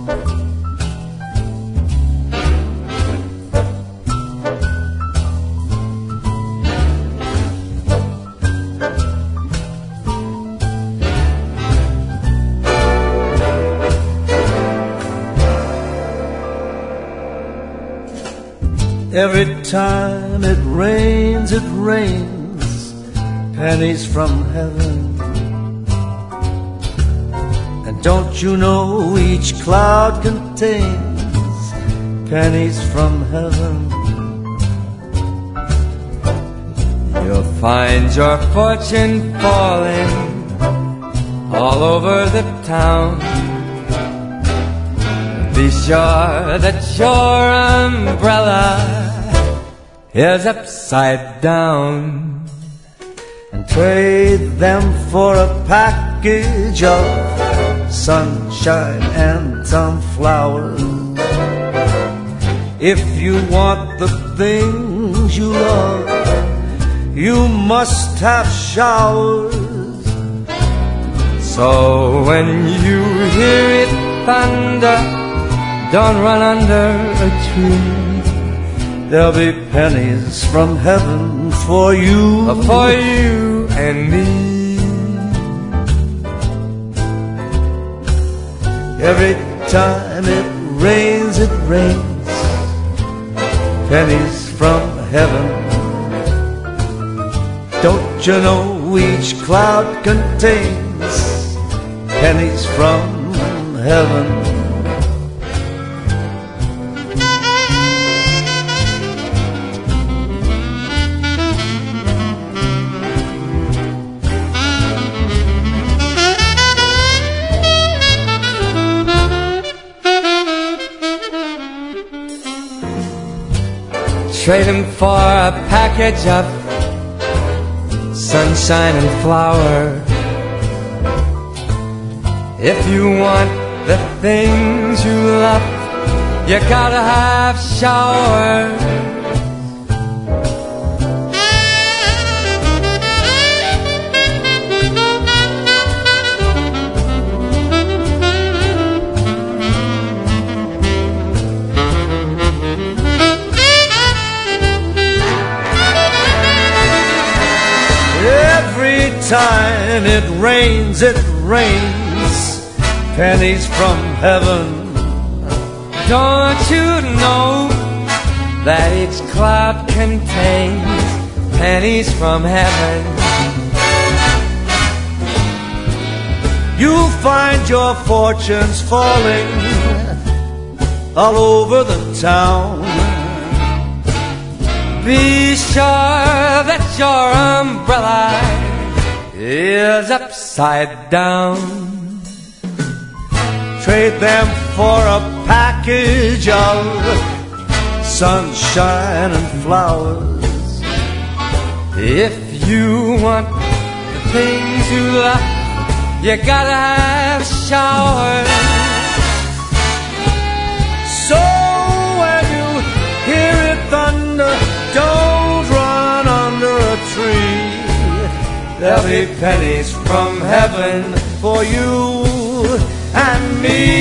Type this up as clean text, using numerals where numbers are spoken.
Every time it rains, pennies from heaven. And don't you know each cloud contains pennies from heaven? You'll find your fortune falling all over the town. Be sure that your umbrella is upside down, and trade them for a package of sunshine and some flowers. If you want the things you love, you must have showers. So when you hear it thunder, don't run under a tree. There'll be pennies from heaven for you and me. Every time it rains, pennies from heaven. Don't you know each cloud contains pennies from heaven? Trade him for a package of sunshine and flower. If you want the things you love, you gotta have showers. Every time it rains, pennies from heaven. Don't you know that each cloud contains pennies from heaven? You'll find your fortunes falling all over the town. Be sure that your umbrella is upside down. Trade them for a package of sunshine and flowers. If you want the things you love, you gotta have showers. So when you hear it thunder, don't run under a tree. There'll be pennies from heaven for you and me.